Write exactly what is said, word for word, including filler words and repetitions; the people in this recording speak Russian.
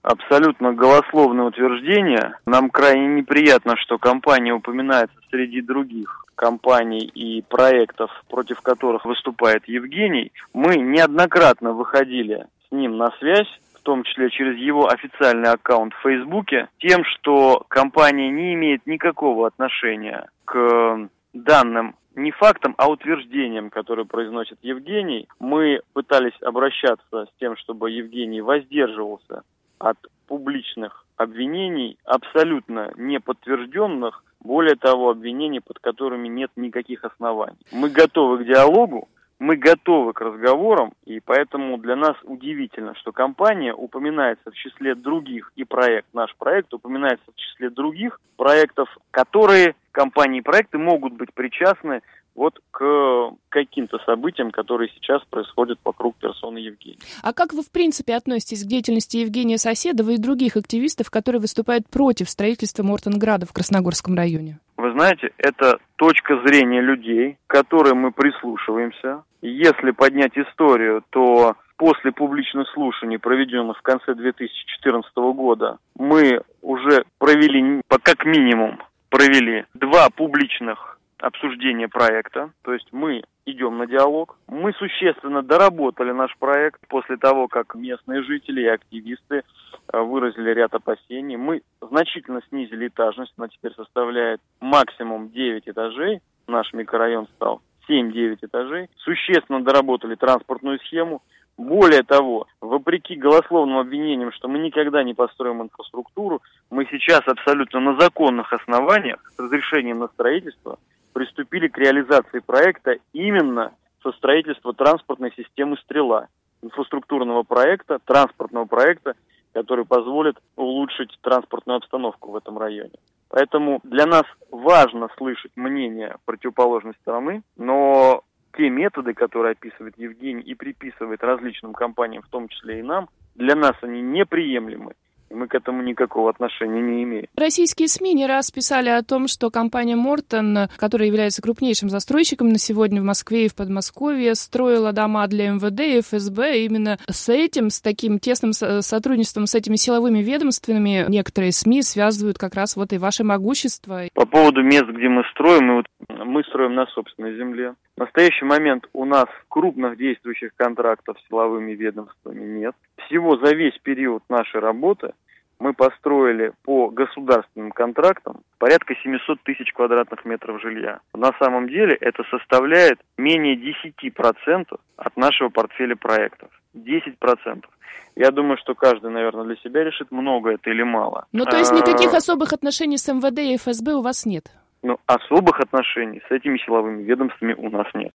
абсолютно голословное утверждение. Нам крайне неприятно, что компания упоминается среди других компаний и проектов, против которых выступает Евгений. Мы неоднократно выходили с ним на связь, в том числе через его официальный аккаунт в Фейсбуке, тем, что компания не имеет никакого отношения к данным не фактам, а утверждениям, которые произносит Евгений. Мы пытались обращаться с тем, чтобы Евгений воздерживался от публичных обвинений, абсолютно неподтвержденных, более того, обвинений, под которыми нет никаких оснований. Мы готовы к диалогу, мы готовы к разговорам, и поэтому для нас удивительно, что компания упоминается в числе других, и проект, наш проект, упоминается в числе других проектов, которые компании и проекты могут быть причастны вот к каким-то событиям, которые сейчас происходят вокруг персоны Евгения. А как вы, в принципе, относитесь к деятельности Евгения Соседова и других активистов, которые выступают против строительства Мортенграда в Красногорском районе? Вы знаете, это точка зрения людей, к которой мы прислушиваемся. Если поднять историю, то после публичных слушаний, проведенных в конце две тысячи четырнадцатого года, мы уже провели, как минимум, провели два публичных обсуждения проекта, то есть мы идем на диалог. Мы существенно доработали наш проект после того, как местные жители и активисты выразили ряд опасений. Мы значительно снизили этажность, она теперь составляет максимум девять этажей, наш микрорайон стал семь-девять этажей. Существенно доработали транспортную схему. Более того, вопреки голословным обвинениям, что мы никогда не построим инфраструктуру, мы сейчас абсолютно на законных основаниях с разрешением на строительство приступили к реализации проекта именно со строительства транспортной системы «Стрела», инфраструктурного проекта, транспортного проекта, который позволит улучшить транспортную обстановку в этом районе. Поэтому для нас важно слышать мнение противоположной стороны, но те методы, которые описывает Евгений и приписывает различным компаниям, в том числе и нам, для нас они неприемлемы. Мы к этому никакого отношения не имеем. Российские СМИ не раз писали о том, что компания «Мортон», которая является крупнейшим застройщиком на сегодня в Москве и в Подмосковье, строила дома для эм вэ дэ и эф эс бэ. Именно с этим, с таким тесным сотрудничеством с этими силовыми ведомствами некоторые СМИ связывают как раз вот и ваше могущество. По поводу мест, где мы строим, мы, вот, мы строим на собственной земле. В настоящий момент у нас крупных действующих контрактов с силовыми ведомствами нет. Всего за весь период нашей работы мы построили по государственным контрактам порядка семьсот тысяч квадратных метров жилья. На самом деле это составляет менее десять процентов от нашего портфеля проектов. десять процентов. Я думаю, что каждый, наверное, для себя решит, много это или мало. Ну, то есть никаких особых отношений с эм вэ дэ и эф эс бэ у вас нет? Ну, особых отношений с этими силовыми ведомствами у нас нет.